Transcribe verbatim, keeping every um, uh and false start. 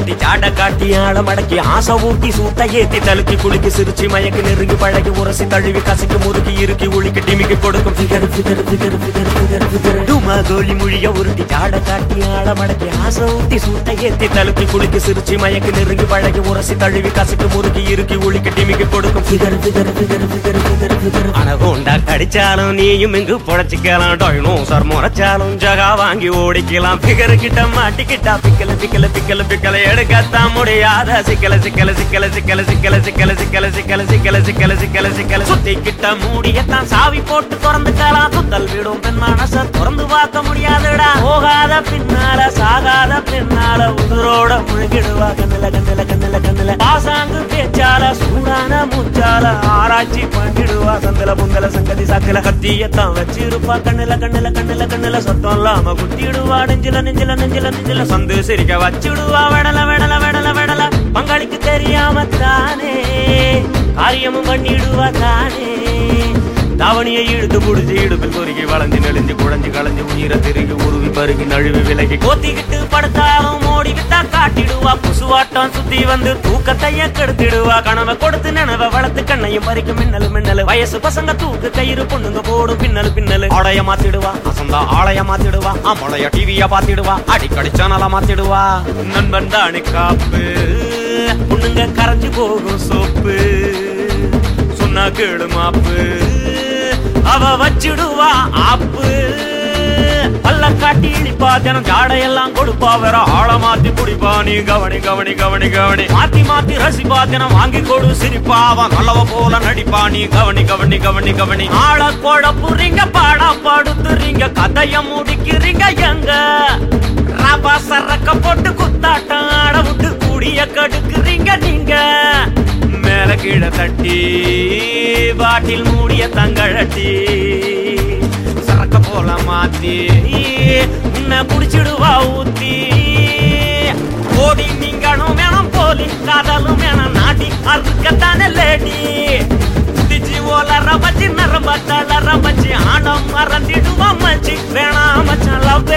ஒருத்தி ஜாட காட்டி ஆள மடக்கி ஆசை ஊட்டி சூட்ட ஏத்தி தலுக்கி குளிக்கி சிரிச்சு மயக்கி நெருங்கி பழகி உரசி தழுவி கசிக்கு முறுக்கி இறுக்கி உளிக்கு டிமிக்கு கொடுக்கும் figure figure figure figure figure figure டுமா கோலி முழிய ஒருத்தி ஜாட காட்டி ஆள மடக்கி ஆசை ஊட்டி சூட்ட ஏத்தி தலுக்கி குளிக்கி சிரிச்சு மயக்கி நெருங்கி பழகி உரசி தழுவி கசிக்கு முறுக்கி இறுக்கி உளிக்கு டிமிக்கு கொடுக்கும் figure figure figure figure figure figure anaconda கடிச்சாலும் நீயும் இங்கு பொழைச்சிக்கலாம் டைனோசர் முறைச்சாலும் ஜகா வாங்கி ஓடிக்கலாம் ஃபிகர் கிட்ட மாட்டிக்கிட்டா பிக்கல பிக்கல பிக்கல பிக்கல எடுக்கத்தான் முடியாத சிக்கல சிக்கல சிக்கல சிக்கல சிக்கல சிக்கல சிக்கல சிக்கல சிக்கல சிக்கல சிக்கல சிக்கல சுத்தி கிட்ட மூடியத்தான் சாவி போட்டு திறந்துக்கலாம் சுத்தல் விடும் பெண் மனச திறந்து பார்க்க முடியாதுடா போகாத பின்னால சாகாத பின்னால உதிரோட முழுகிடுவா கண்ணில கண்ணில கண்ணில கண்ணில பாசாங்கு பேச்சால சூடான மூச்சால ஆராய்ச்சி பண்ணிடுவா சந்தல புந்தல சங்கதி சாக்கல கத்தியத்தான் வச்சிருப்பா கண்ணில கண்ணில கண்ணில கண்ணில சொத்தம் இல்லாம குத்திடுவா நெஞ்சில நெஞ்சில நெஞ்சில நெஞ்சில சந்து சிரிக்க வச்சிடுவா வெடல வெடல வெடல வெடல பங்காளிக்கு தெரியாம தானே காரியமும் பண்ணிடுவா தானே தாவணியை இழுத்து புடிச்சு இடுப்பில் பொறுக்கி வளைஞ்சு நெளிஞ்சு குழஞ்சு களைஞ்சு உயிரை திருகி உருவி பருகி நழுவி விலகி கோத்திக்கிட்டு படுத்தாலும் ஓடிக்கிட்டா காட்டிடுவா புசுவாட்டம் சுத்தி வந்து தூக்கத்தைய கெடுத்திடுவா கனவை கொடுத்து நினைவ வளர்த்து கண்ணையும் பறிக்கும் மின்னலு மின்னலு வயசு பசங்க தூக்கு கயிறு பொண்ணுங்க போடும் பின்னலு பின்னலு ஆடைய மாத்திடுவா அசந்தா ஆளைய மாத்திடுவா ஆமளைய டிவிய பாத்திடுவா அடிக்கடி சேனல மாத்திடுவா நண்பன் தானே காப்பு பொண்ணுங்க கரைஞ்சு போகும் சோப்பு சொன்னா கேளு மாப்பு அவ வச்சிடுவா ஆப்பு பல்ல காட்டி இழிப்பா தினம் ஜாடையெல்லாம் கொடுப்பா வேற ஆள மாத்தி குடிப்பா நீ கவனி கவனி கவனி கவனி மாத்தி மாத்தி ரசிப்பா தினம் வாங்கி கொடு சிரிப்பா அவன் நல்லவ போல நடிப்பா நீ கவனி கவனி கவனி கவனி ஆள குழப்புறீங்க பாடா படுத்துறீங்க கதைய முடிக்கிறீங்க எங்க ரபா சரக்க போட்டு குத்தாட்டம் ஆட விட்டு கூடிய கடுக்குறீங்க நீங்க மேல கீழே தட்டி பாட்டில் மூடிய தங்கழட்டி சரக்க போல மாத்தி உன்னை குடிச்சிடுவா ஊத்தி ஓடி நீங்களும் வேணும் போலி காதலும் வேணும் நாடி அறுக்கத்தானே லேடி திச்சி ஓல ரபச்சி நரம்பத்தால ரபச்சி ஆடம் மறந்திடுவா மச்சி வேணாம் மச்சான் லவ்